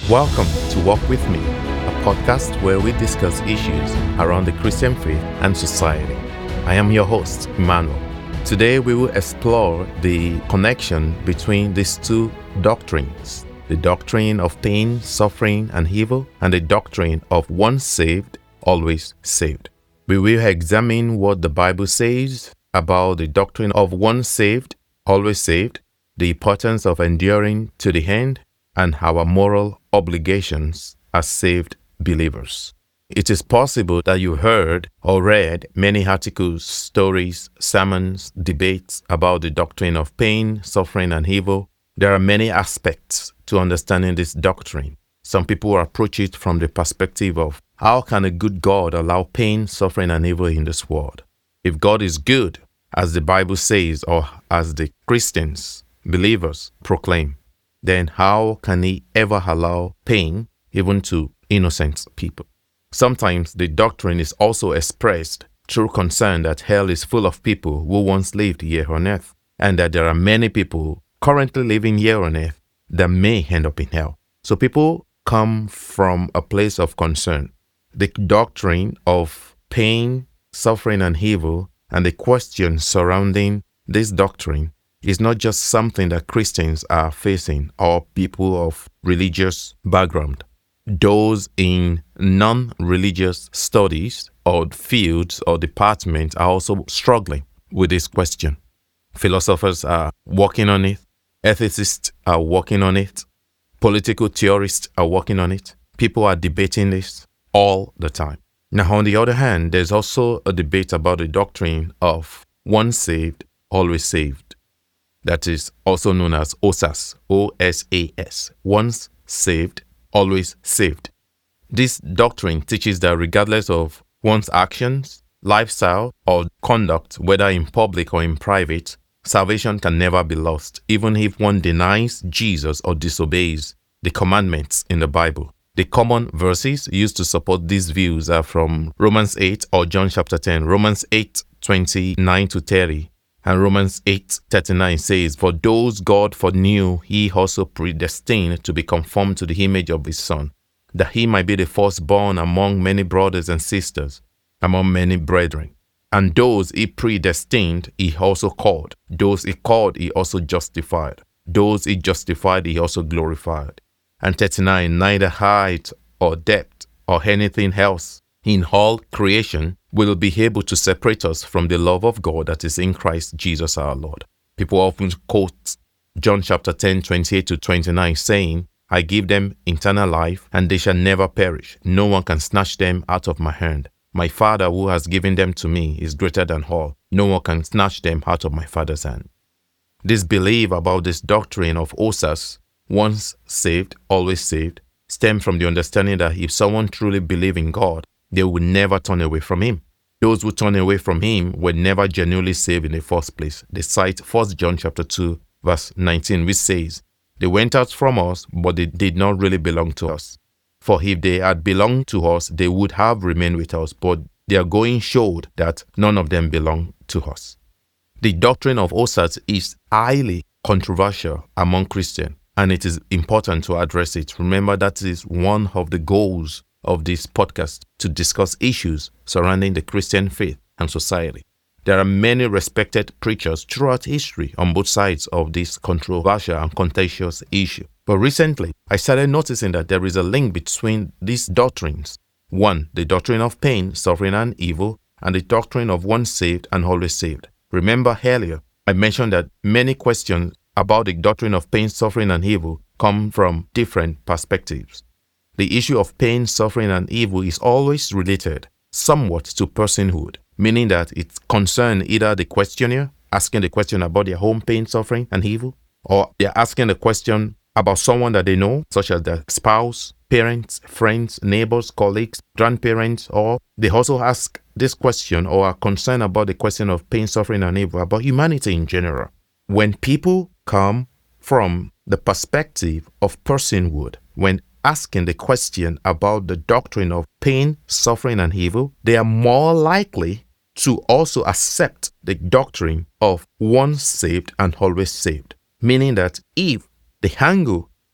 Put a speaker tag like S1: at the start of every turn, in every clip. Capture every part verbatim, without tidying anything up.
S1: Welcome to Walk With Me, a podcast where we discuss issues around the Christian faith and society. I am your host, Emmanuel. Today we will explore the connection between these two doctrines, the doctrine of pain, suffering, and evil, and the doctrine of once saved, always saved. We will examine what the Bible says about the doctrine of once saved, always saved, the importance of enduring to the end, and our moral obligations as saved believers. It is possible that you heard or read many articles, stories, sermons, debates about the doctrine of pain, suffering, and evil. There are many aspects to understanding this doctrine. Some people approach it from the perspective of how can a good God allow pain, suffering, and evil in this world? If God is good, as the Bible says, or as the Christians, believers, proclaim, then how can he ever allow pain even to innocent people? Sometimes the doctrine is also expressed through concern that hell is full of people who once lived here on earth, and that there are many people currently living here on earth that may end up in hell. So people come from a place of concern. The doctrine of pain, suffering, and evil, and the questions surrounding this doctrine is not just something that Christians are facing or people of religious background. Those in non-religious studies or fields or departments are also struggling with this question. Philosophers are working on it. Ethicists are working on it. Political theorists are working on it. People are debating this all the time. Now, on the other hand, there's also a debate about the doctrine of once saved, always saved. That is also known as O S A S, O S A S, once saved, always saved. This doctrine teaches that regardless of one's actions, lifestyle, or conduct, whether in public or in private, salvation can never be lost, even if one denies Jesus or disobeys the commandments in the Bible. The common verses used to support these views are from Romans eight or John chapter ten. Romans eight, twenty-nine to thirty. And Romans eight thirty-nine says, "For those God foreknew, he also predestined to be conformed to the image of his Son, that he might be the firstborn among many brothers and sisters, among many brethren. And those he predestined, he also called. Those he called, he also justified. Those he justified, he also glorified." And thirty-nine, "Neither height or depth or anything else in all creation will be able to separate us from the love of God that is in Christ Jesus our Lord." People often quote John chapter ten, twenty-eight to twenty-nine, saying, "I give them eternal life, and they shall never perish. No one can snatch them out of my hand. My Father who has given them to me is greater than all. No one can snatch them out of my Father's hand." This belief about this doctrine of O S A S, once saved, always saved, stem from the understanding that if someone truly believes in God, they will never turn away from him. Those who turn away from him were never genuinely saved in the first place. They cite First John chapter two, verse nineteen, which says, "They went out from us, but they did not really belong to us. For if they had belonged to us, they would have remained with us, but their going showed that none of them belonged to us." The doctrine of O S A S is highly controversial among Christians, and it is important to address it. Remember, that is one of the goals of this podcast, to discuss issues surrounding the Christian faith and society. There are many respected preachers throughout history on both sides of this controversial and contentious issue. But recently, I started noticing that there is a link between these doctrines. One, the doctrine of pain, suffering, and evil, and the doctrine of once saved and always saved. Remember earlier, I mentioned that many questions about the doctrine of pain, suffering, and evil come from different perspectives. The issue of pain, suffering, and evil is always related somewhat to personhood, meaning that it concerns either the questioner asking the question about their own pain, suffering, and evil, or they're asking the question about someone that they know, such as their spouse, parents, friends, neighbors, colleagues, grandparents, or they also ask this question or are concerned about the question of pain, suffering, and evil, about humanity in general. When people come from the perspective of personhood, when asking the question about the doctrine of pain, suffering, and evil, they are more likely to also accept the doctrine of once saved and always saved. Meaning that if the angle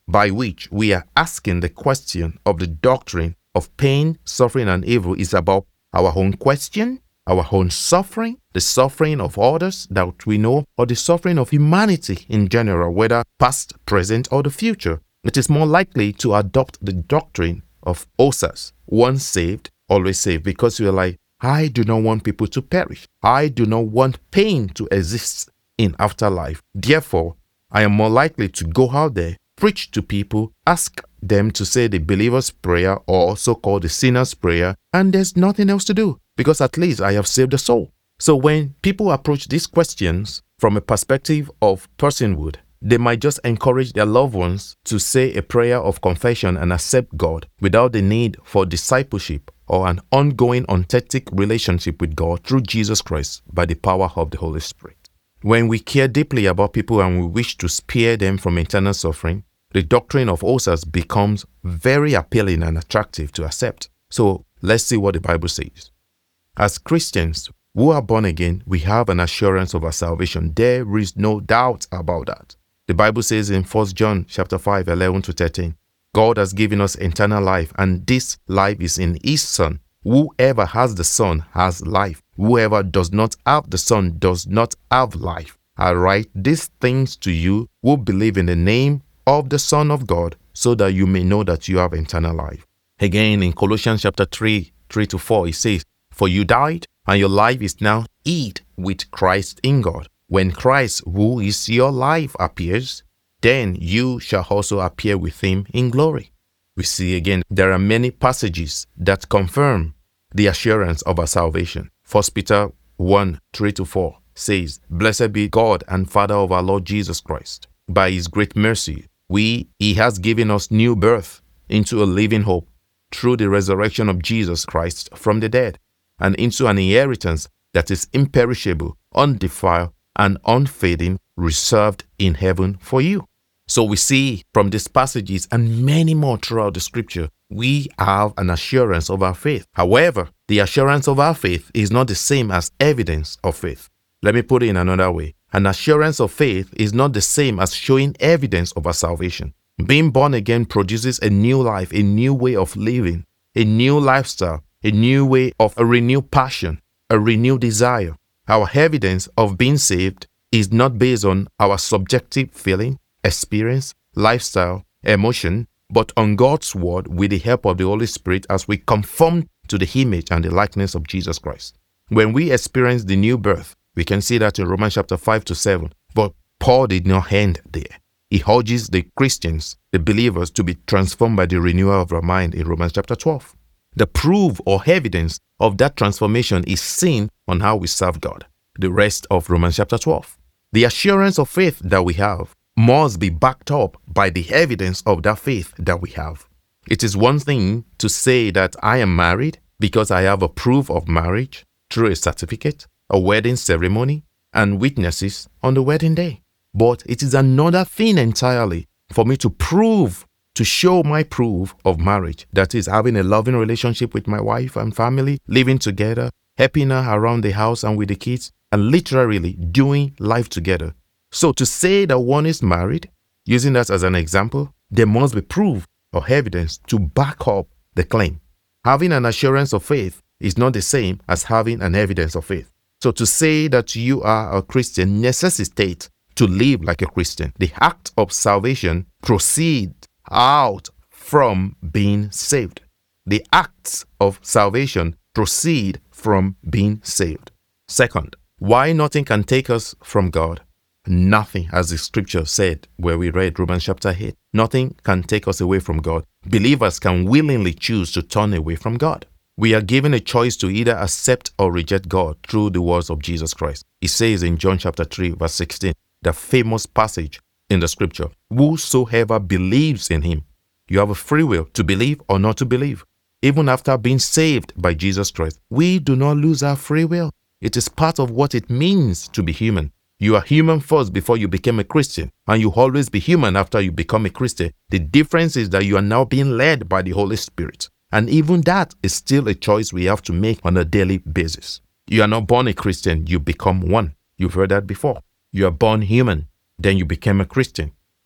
S1: by which we are asking the question of the doctrine of pain, suffering, and evil is about our own question, our own suffering, the suffering of others that we know, or the suffering of humanity in general, whether past, present, or the future. It is more likely to adopt the doctrine of O S A S, once saved, always saved, because we are like, I do not want people to perish. I do not want pain to exist in afterlife. Therefore, I am more likely to go out there, preach to people, ask them to say the believer's prayer, or also called the sinner's prayer, and there's nothing else to do, because at least I have saved a soul. So when people approach these questions from a perspective of personhood, they might just encourage their loved ones to say a prayer of confession and accept God without the need for discipleship or an ongoing authentic relationship with God through Jesus Christ by the power of the Holy Spirit. When we care deeply about people and we wish to spare them from eternal suffering, the doctrine of O S A S becomes very appealing and attractive to accept. So let's see what the Bible says. As Christians who are born again, we have an assurance of our salvation. There is no doubt about that. The Bible says in First John chapter five, eleven to thirteen, God has given us eternal life, and this life is in His Son. Whoever has the Son has life. Whoever does not have the Son does not have life. I write these things to you who believe in the name of the Son of God, so that you may know that you have eternal life. Again, in Colossians chapter three, three to four, it says, For you died, and your life is now hid with Christ in God. When Christ, who is your life, appears, then you shall also appear with Him in glory. We see again, there are many passages that confirm the assurance of our salvation. First Peter one, three to four says, Blessed be God and Father of our Lord Jesus Christ. By His great mercy, we He has given us new birth into a living hope through the resurrection of Jesus Christ from the dead, and into an inheritance that is imperishable, undefiled, and unfading, reserved in heaven for you. So we see from these passages and many more throughout the scripture, we have an assurance of our faith. However, the assurance of our faith is not the same as evidence of faith. Let me put it in another way. An assurance of faith is not the same as showing evidence of our salvation. Being born again produces a new life, a new way of living, a new lifestyle, a new way of a renewed passion, a renewed desire. Our evidence of being saved is not based on our subjective feeling, experience, lifestyle, emotion, but on God's word with the help of the Holy Spirit as we conform to the image and the likeness of Jesus Christ. When we experience the new birth, we can see that in Romans chapter five to seven. But Paul did not end there. He urges the Christians, the believers, to be transformed by the renewal of our mind in Romans chapter twelve. The proof or evidence of that transformation is seen on how we serve God. The rest of Romans chapter twelve. The assurance of faith that we have must be backed up by the evidence of that faith that we have. It is one thing to say that I am married because I have a proof of marriage through a certificate, a wedding ceremony, and witnesses on the wedding day. But it is another thing entirely for me to prove, to show my proof of marriage. That is, having a loving relationship with my wife and family, living together, helping her around the house and with the kids, and literally doing life together. So to say that one is married, using that as an example, there must be proof or evidence to back up the claim. Having an assurance of faith is not the same as having an evidence of faith. So to say that you are a Christian necessitates to live like a Christian. The act of salvation proceeds out from being saved. The acts of salvation proceed from being saved. Second, why nothing can take us from God? Nothing, as the scripture said, where we read Romans chapter eight. Nothing can take us away from God. Believers can willingly choose to turn away from God. We are given a choice to either accept or reject God through the words of Jesus Christ. It says in John chapter three, verse sixteen, the famous passage in the scripture, whosoever believes in Him. You have a free will to believe or not to believe. Even after being saved by Jesus Christ, we do not lose our free will. It is part of what it means to be human. You are human first before you became a Christian, and you always be human after you become a Christian. The difference is that you are now being led by the Holy Spirit. And even that is still a choice we have to make on a daily basis. You are not born a Christian, you become one. You've heard that before. You are born human, then you became a Christian.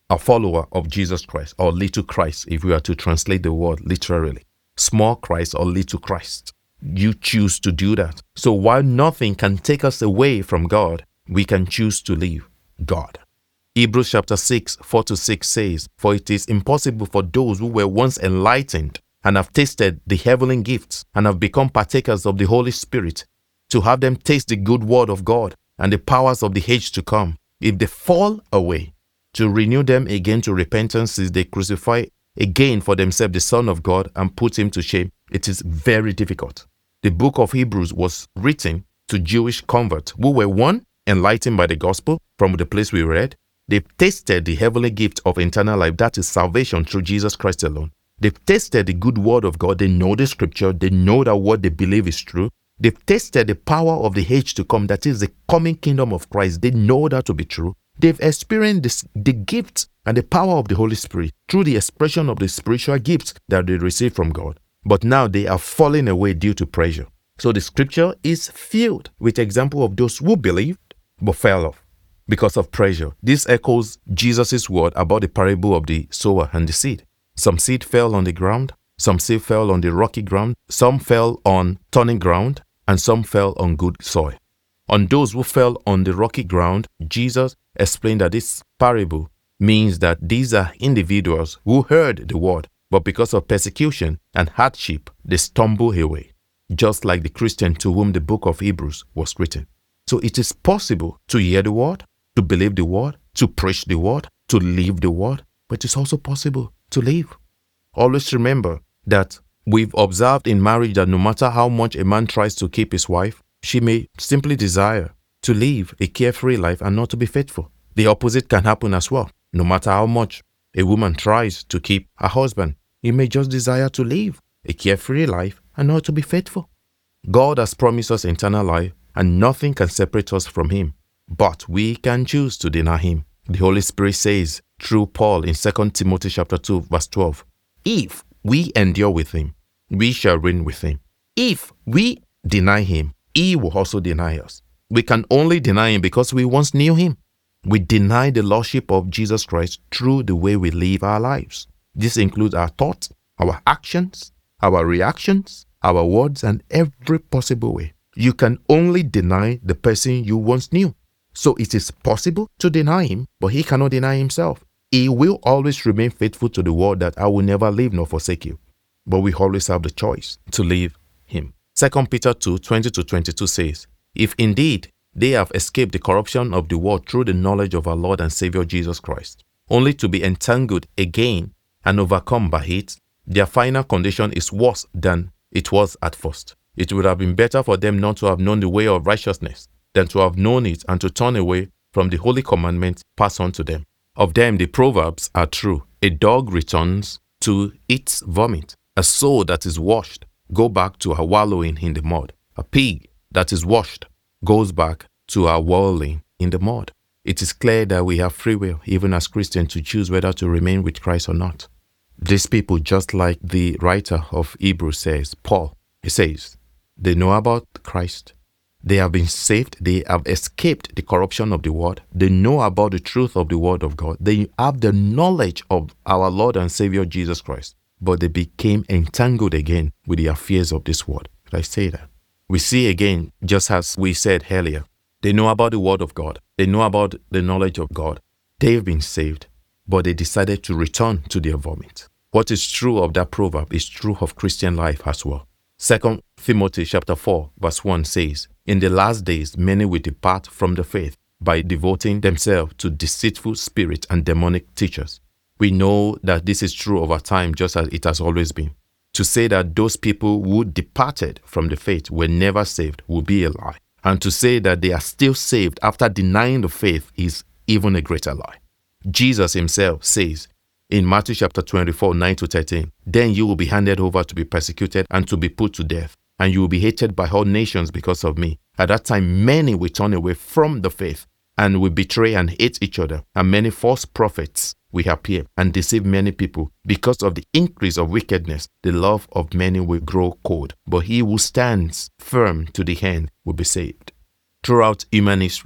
S1: a follower of Jesus Christ, or little Christ, if we are to translate the word literally. Small Christ or little Christ. You choose to do that. So while nothing can take us away from God, we can choose to leave God. Hebrews chapter six, four to six says, "For it is impossible for those who were once enlightened and have tasted the heavenly gifts and have become partakers of the Holy Spirit, to have them taste the good word of God and the powers of the age to come, if they fall away, to renew them again to repentance, since they crucify again for themselves the Son of God and put him to shame." It is very difficult. The book of Hebrews was written to Jewish converts who were, one, enlightened by the gospel from the place we read. They've tasted the heavenly gift of eternal life, that is salvation through Jesus Christ alone. They've tasted the good word of God. They know the scripture. They know that what they believe is true. They've tasted the power of the age to come, that is the coming kingdom of Christ. They know that to be true. They've experienced this, the gift and the power of the Holy Spirit through the expression of the spiritual gifts that they received from God. But now they are falling away due to pressure. So the scripture is filled with examples of those who believed but fell off because of pressure. This echoes Jesus' word about the parable of the sower and the seed. Some seed fell on the ground, some seed fell on the rocky ground, some fell on thorny ground, and some fell on good soil. On those who fell on the rocky ground, Jesus explained that this parable means that these are individuals who heard the word, but because of persecution and hardship, they stumble away, just like the Christian to whom the book of Hebrews was written. So it is possible to hear the word, to believe the word, to preach the word, to live the word, but it's also possible to live. Always remember that we've observed in marriage that no matter how much a man tries to keep his wife, she may simply desire to live a carefree life and not to be faithful. The opposite can happen as well. No matter how much a woman tries to keep her husband, he may just desire to live a carefree life and not to be faithful. God has promised us eternal life, and nothing can separate us from him. But we can choose to deny him. The Holy Spirit says through Paul in Second Timothy chapter two, verse twelve, "If we endure with him, we shall reign with him. If we deny him, he will also deny us." We can only deny him because we once knew him. We deny the lordship of Jesus Christ through the way we live our lives. This includes our thoughts, our actions, our reactions, our words, and every possible way. You can only deny the person you once knew. So it is possible to deny him, but he cannot deny himself. He will always remain faithful to the word that "I will never leave nor forsake you." But we always have the choice to leave him. Second Peter two, twenty to twenty-two says, "If indeed they have escaped the corruption of the world through the knowledge of our Lord and Savior Jesus Christ, only to be entangled again and overcome by it, their final condition is worse than it was at first. It would have been better for them not to have known the way of righteousness than to have known it and to turn away from the holy commandments passed on to them. Of them the proverbs are true. A dog returns to its vomit. A soul that is washed goes back to her wallowing in the mud. A pig that is washed goes back to her wallowing in the mud." It is clear that we have free will, even as Christians, to choose whether to remain with Christ or not. These people, just like the writer of Hebrews says, Paul, he says, they know about Christ. They have been saved. They have escaped the corruption of the world. They know about the truth of the word of God. They have the knowledge of our Lord and Savior Jesus Christ. But they became entangled again with the affairs of this world. Did I say that? We see again, just as we said earlier, they know about the word of God. They know about the knowledge of God. They've been saved, but they decided to return to their vomit. What is true of that proverb is true of Christian life as well. Second Timothy chapter four, verse one says, "In the last days, many will depart from the faith by devoting themselves to deceitful spirits and demonic teachers." We know that this is true over time, just as it has always been. To say that those people who departed from the faith were never saved would be a lie. And to say that they are still saved after denying the faith is even a greater lie. Jesus himself says in Matthew chapter twenty-four, nine to thirteen, "Then you will be handed over to be persecuted and to be put to death, and you will be hated by all nations because of me. At that time, many will turn away from the faith and will betray and hate each other, and many false prophets will appear and deceive many people. Because of the increase of wickedness, the love of many will grow cold, but he who stands firm to the end will be saved." Throughout human history,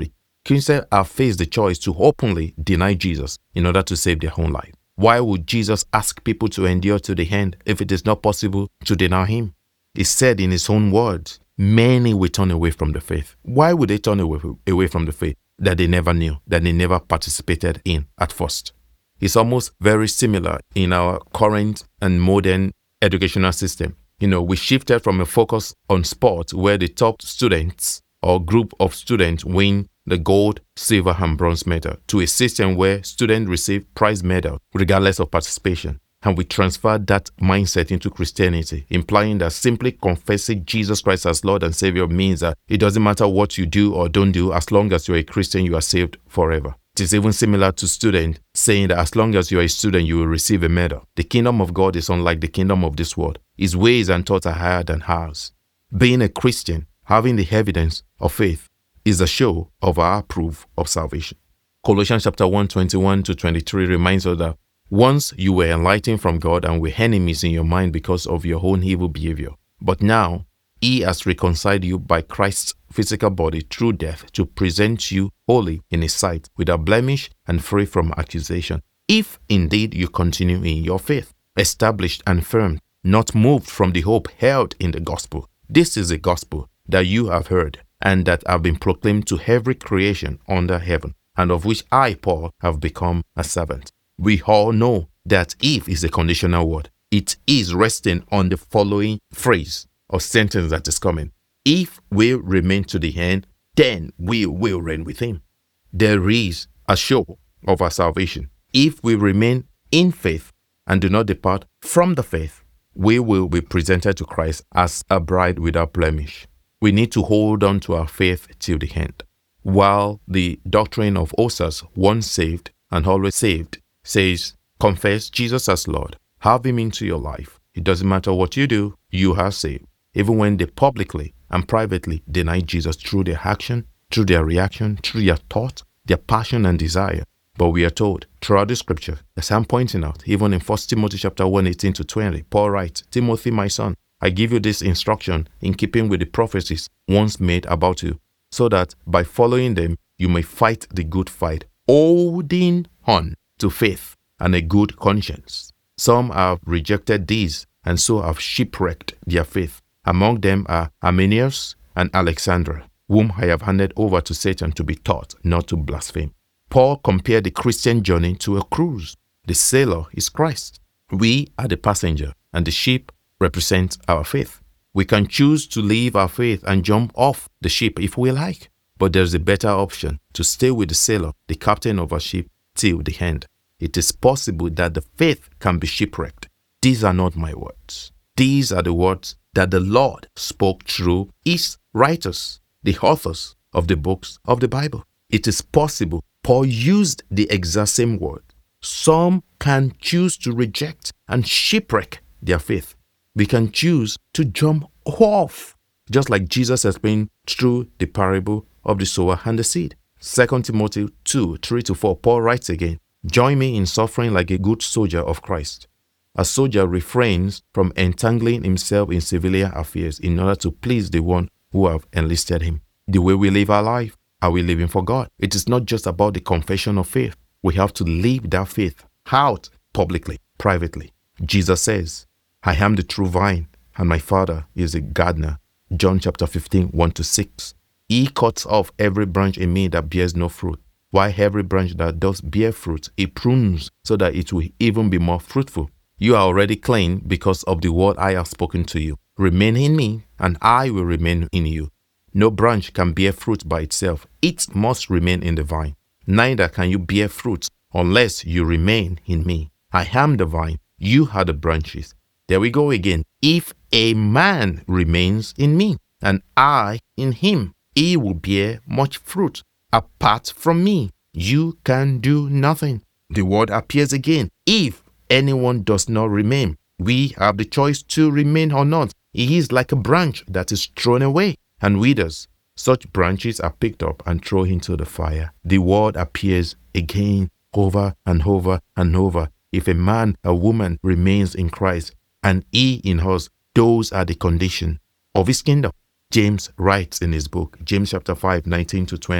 S1: Christians have faced the choice to openly deny Jesus in order to save their own life. Why would Jesus ask people to endure to the end if it is not possible to deny him? He said in his own words, many will turn away from the faith. Why would they turn away, away from the faith that they never knew, that they never participated in at first? It's almost very similar in our current and modern educational system. You know, we shifted from a focus on sports where the top students or group of students win the gold, silver, and bronze medal to a system where students receive prize medal regardless of participation. And we transferred that mindset into Christianity, implying that simply confessing Jesus Christ as Lord and Savior means that it doesn't matter what you do or don't do, as long as you're a Christian, you are saved forever. It is even similar to students saying that as long as you are a student, you will receive a medal. The kingdom of God is unlike the kingdom of this world. His ways and thoughts are higher than ours. Being a Christian, having the evidence of faith, is a show of our proof of salvation. Colossians chapter one, twenty-one to twenty-three reminds us that once you were enlightened from God and were enemies in your mind because of your own evil behavior, but now he has reconciled you by Christ's physical body through death to present you holy in his sight, without blemish and free from accusation, if indeed you continue in your faith, established and firm, not moved from the hope held in the gospel. This is the gospel that you have heard and that have been proclaimed to every creation under heaven, and of which I, Paul, have become a servant. We all know that if is a conditional word. It is resting on the following phrase or sentence that is coming. If we remain to the end, then we will reign with him. There is a show of our salvation. If we remain in faith and do not depart from the faith, we will be presented to Christ as a bride without blemish. We need to hold on to our faith till the end. While the doctrine of Osas, once saved and always saved, says, confess Jesus as Lord, have him into your life. It doesn't matter what you do, you are saved. Even when they publicly and privately deny Jesus through their action, through their reaction, through their thought, their passion and desire. But we are told throughout the scripture, as I'm pointing out, even in First Timothy chapter one, eighteen to twenty, Paul writes, Timothy, my son, I give you this instruction in keeping with the prophecies once made about you, so that by following them, you may fight the good fight, holding on to faith and a good conscience. Some have rejected these and so have shipwrecked their faith. Among them are Arminius and Alexander, whom I have handed over to Satan to be taught not to blaspheme. Paul compared the Christian journey to a cruise. The sailor is Christ. We are the passenger, and the ship represents our faith. We can choose to leave our faith and jump off the ship if we like, but there's a better option: to stay with the sailor, the captain of our ship, till the end. It is possible that the faith can be shipwrecked. These are not my words. These are the words that the Lord spoke through his writers, the authors of the books of the Bible. It is possible Paul used the exact same word. Some can choose to reject and shipwreck their faith. We can choose to jump off, just like Jesus explained through the parable of the sower and the seed. Second Timothy two, three to four, Paul writes again, join me in suffering like a good soldier of Christ. A soldier refrains from entangling himself in civilian affairs in order to please the one who have enlisted him. The way we live our life, are we living for God? It is not just about the confession of faith. We have to live that faith out publicly, privately. Jesus says, I am the true vine, and my Father is a gardener. John chapter fifteen, one to six. He cuts off every branch in me that bears no fruit, while every branch that does bear fruit, he prunes so that it will even be more fruitful. You are already clean because of the word I have spoken to you. Remain in me, and I will remain in you. No branch can bear fruit by itself. It must remain in the vine. Neither can you bear fruit unless you remain in me. I am the vine, you are the branches. There we go again. If a man remains in me, and I in him, he will bear much fruit. Apart from me, you can do nothing. The word appears again. If anyone does not remain, we have the choice to remain or not. He is like a branch that is thrown away and withers. Such branches are picked up and thrown into the fire. The word appears again, over and over and over. If a man or woman remains in Christ and he in us, those are the condition of his kingdom. James writes in his book, James chapter five, nineteen to twenty,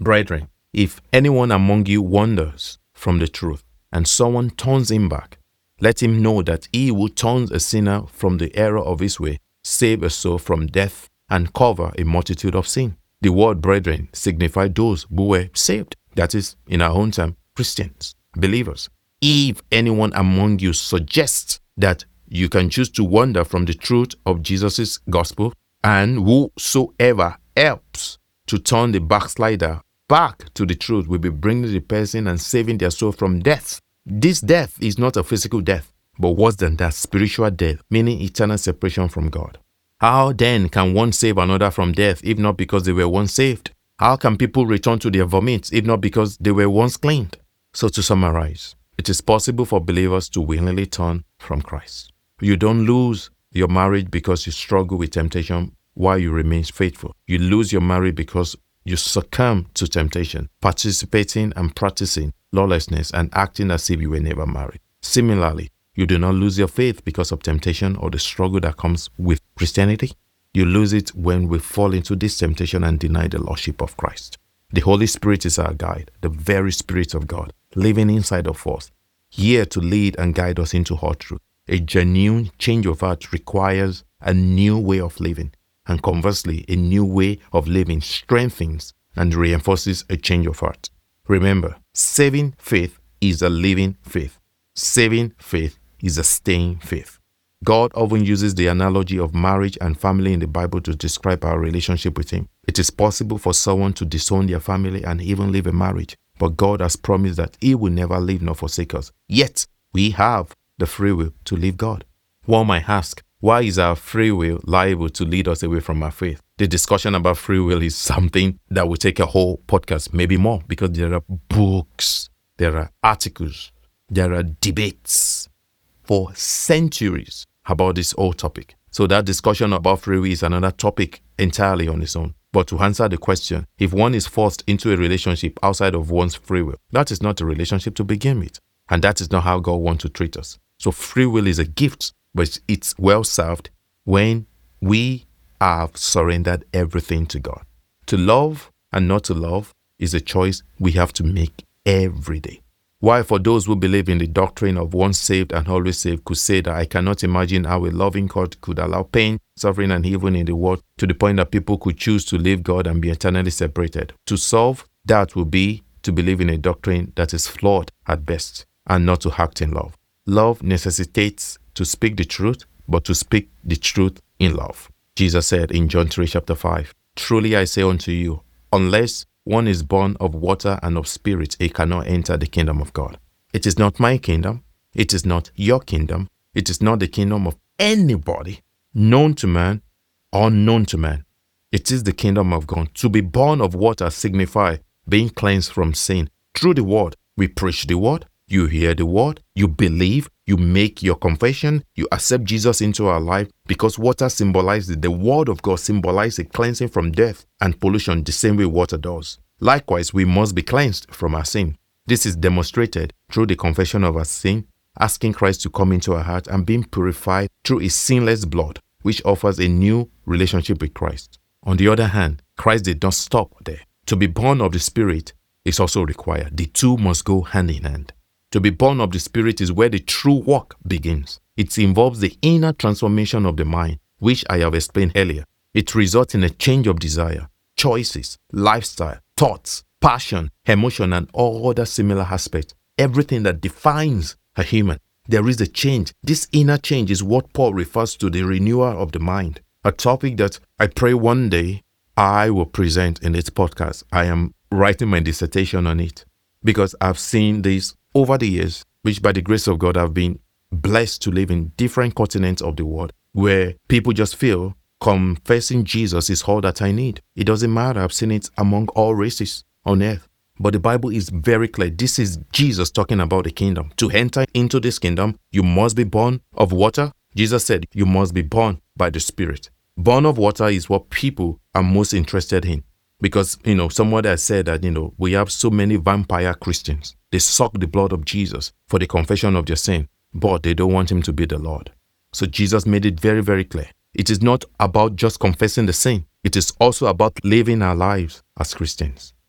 S1: Brethren, if anyone among you wanders from the truth, and someone turns him back, let him know that he who turns a sinner from the error of his way save a soul from death and cover a multitude of sin. The word brethren signified those who were saved. That is, in our own time, Christians, believers. If anyone among you suggests that you can choose to wander from the truth of Jesus' gospel, and whosoever helps to turn the backslider back to the truth will be bringing the person and saving their soul from death. This death is not a physical death, but worse than that, spiritual death, meaning eternal separation from God. How then can one save another from death if not because they were once saved? How can people return to their vomit if not because they were once cleaned? So to summarize, it is possible for believers to willingly turn from Christ. You don't lose your marriage because you struggle with temptation while you remain faithful. You lose your marriage because you succumb to temptation, participating and practicing lawlessness and acting as if you were never married. Similarly, you do not lose your faith because of temptation or the struggle that comes with Christianity. You lose it when we fall into this temptation and deny the Lordship of Christ. The Holy Spirit is our guide, the very Spirit of God, living inside of us, here to lead and guide us into all truth. A genuine change of heart requires a new way of living. And conversely, a new way of living strengthens and reinforces a change of heart. Remember, saving faith is a living faith. Saving faith is a staying faith. God often uses the analogy of marriage and family in the Bible to describe our relationship with Him. It is possible for someone to disown their family and even leave a marriage, but God has promised that He will never leave nor forsake us. Yet, we have the free will to leave God. One might ask, why is our free will liable to lead us away from our faith? The discussion about free will is something that will take a whole podcast, maybe more, because there are books, there are articles, there are debates for centuries about this whole topic. So that discussion about free will is another topic entirely on its own. But to answer the question, if one is forced into a relationship outside of one's free will, that is not a relationship to begin with. And that is not how God wants to treat us. So free will is a gift, but it's well served when we have surrendered everything to God. To love and not to love is a choice we have to make every day. Why, for those who believe in the doctrine of once saved and always saved, could say that I cannot imagine how a loving God could allow pain, suffering, and evil in the world to the point that people could choose to leave God and be eternally separated. To solve that would be to believe in a doctrine that is flawed at best and not to act in love. Love necessitates to speak the truth, but to speak the truth in love. Jesus said in John three, chapter five, "Truly I say unto you, unless one is born of water and of spirit, he cannot enter the kingdom of God." It is not my kingdom. It is not your kingdom. It is not the kingdom of anybody, known to man or unknown to man. It is the kingdom of God. To be born of water signifies being cleansed from sin. Through the word, we preach the word. You hear the word, you believe, you make your confession, you accept Jesus into our life, because water symbolizes, the word of God symbolizes a cleansing from death and pollution the same way water does. Likewise, we must be cleansed from our sin. This is demonstrated through the confession of our sin, asking Christ to come into our heart, and being purified through His sinless blood, which offers a new relationship with Christ. On the other hand, Christ did not stop there. To be born of the Spirit is also required. The two must go hand in hand. To be born of the Spirit is where the true work begins. It involves the inner transformation of the mind, which I have explained earlier. It results in a change of desire, choices, lifestyle, thoughts, passion, emotion, and all other similar aspects. Everything that defines a human. There is a change. This inner change is what Paul refers to the renewal of the mind, a topic that I pray one day I will present in this podcast. I am writing my dissertation on it because I've seen this over the years, which by the grace of God I've been blessed to live in different continents of the world, where people just feel confessing Jesus is all that I need. It doesn't matter. I've seen it among all races on earth. But the Bible is very clear. This is Jesus talking about the kingdom. To enter into this kingdom, you must be born of water. Jesus said you must be born by the Spirit. Born of water is what people are most interested in. Because, you know, someone has said that, you know, we have so many vampire Christians. They suck the blood of Jesus for the confession of their sin, but they don't want Him to be the Lord. So Jesus made it very, very clear. It is not about just confessing the sin. It is also about living our lives as Christians.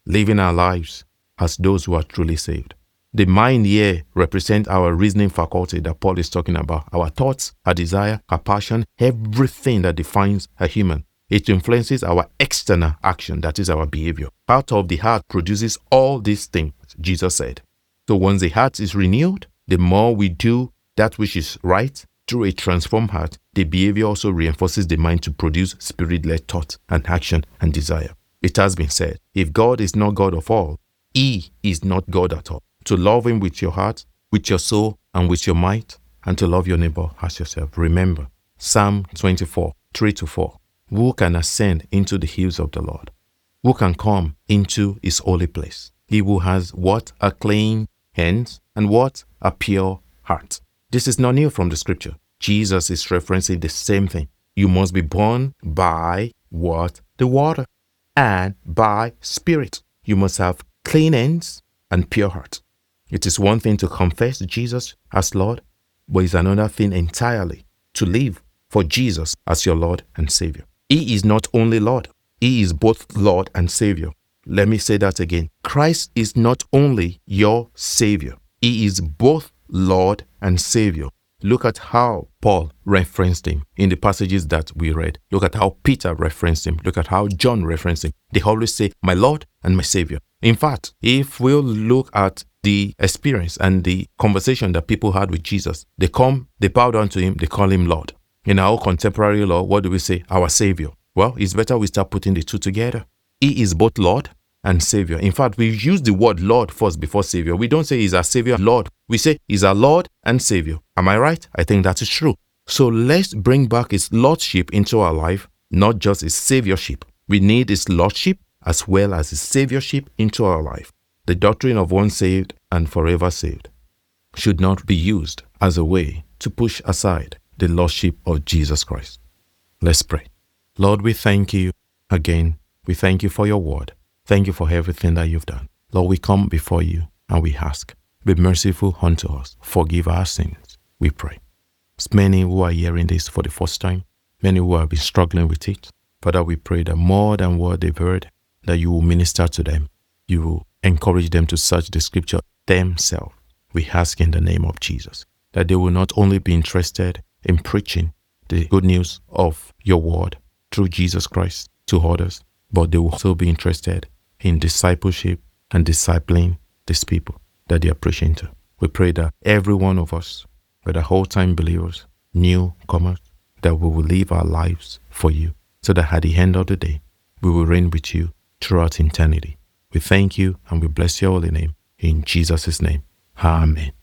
S1: living our lives as those who are truly saved. The mind here represents our reasoning faculty that Paul is talking about, our thoughts, our desire, our passion, everything that defines a human. It influences our external action, that is our behavior. Out of the heart produces all these things, Jesus said. So once the heart is renewed, the more we do that which is right through a transformed heart, the behavior also reinforces the mind to produce spirit-led thought and action and desire. It has been said, if God is not God of all, He is not God at all. To love Him with your heart, with your soul, and with your might, and to love your neighbor as yourself. Remember, Psalm twenty-four, three to four. Who can ascend into the hills of the Lord? Who can come into His holy place? He who has what? A clean hands and what? A pure heart. This is not new from the scripture. Jesus is referencing the same thing. You must be born by what? The water, and by spirit. You must have clean hands and pure heart. It is one thing to confess Jesus as Lord, but it's another thing entirely to live for Jesus as your Lord and Savior. He is not only Lord, He is both Lord and Savior. Let me say that again. Christ is not only your Savior, He is both Lord and Savior. Look at how Paul referenced Him in the passages that we read. Look at how Peter referenced Him. Look at how John referenced Him. They always say, my Lord and my Savior. In fact, if we'll look at the experience and the conversation that people had with Jesus, they come, they bow down to Him, they call Him Lord. In our contemporary law, what do we say? Our Savior. Well, it's better we start putting the two together. He is both Lord and Savior. In fact, we use the word Lord first before Savior. We don't say He's our Savior, Lord. We say He's our Lord and Savior. Am I right? I think that is true. So let's bring back His Lordship into our life, not just His Saviorship. We need His Lordship as well as His Saviorship into our life. The doctrine of once saved and forever saved should not be used as a way to push aside the Lordship of Jesus Christ. Let's pray. Lord, we thank You again. We thank You for Your word. Thank You for everything that You've done. Lord, we come before You and we ask, be merciful unto us. Forgive our sins, we pray. There's many who are hearing this for the first time, many who have been struggling with it. Father, we pray that more than what they've heard, that You will minister to them. You will encourage them to search the scripture themselves. We ask in the name of Jesus that they will not only be interested in preaching the good news of Your word through Jesus Christ to others, but they will also be interested in discipleship and discipling these people that they are preaching to. We pray that every one of us, whether whole-time believers, newcomers, that we will live our lives for You, so that at the end of the day, we will reign with You throughout eternity. We thank You and we bless Your holy name. In Jesus' name, amen.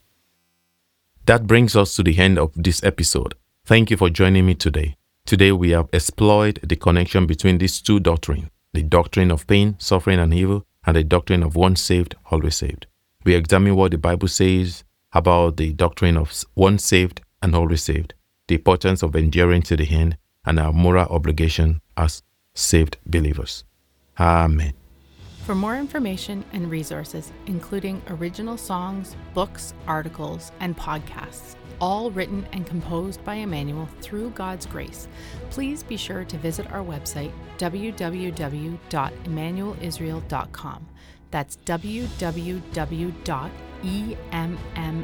S1: That brings us to the end of this episode. Thank you for joining me today. Today we have explored the connection between these two doctrines, the doctrine of pain, suffering, and evil, and the doctrine of once saved, always saved. We examine what the Bible says about the doctrine of once saved and always saved, the importance of enduring to the end, and our moral obligation as saved believers. Amen.
S2: For more information and resources, including original songs, books, articles, and podcasts, all written and composed by Emmanuel through God's grace, please be sure to visit our website, w w w dot emmanuel israel dot com. That's w w w dot emmanuel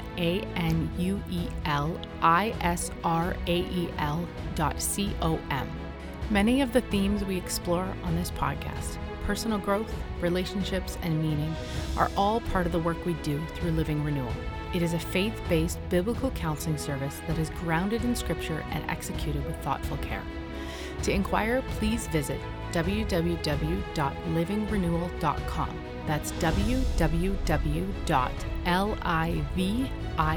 S2: israel dot com. Many of the themes we explore on this podcast, personal growth, relationships, and meaning, are all part of the work we do through Living Renewal. It is a faith-based biblical counseling service that is grounded in Scripture and executed with thoughtful care. To inquire, please visit w w w dot living renewal dot com. That's w w w dot living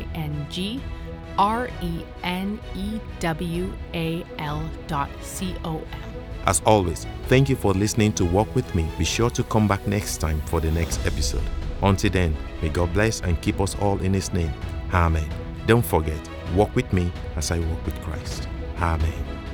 S2: renewal dot com.
S1: As always, thank you for listening to Walk With Me. Be sure to come back next time for the next episode. Until then, may God bless and keep us all in His name. Amen. Don't forget, walk with me as I walk with Christ. Amen.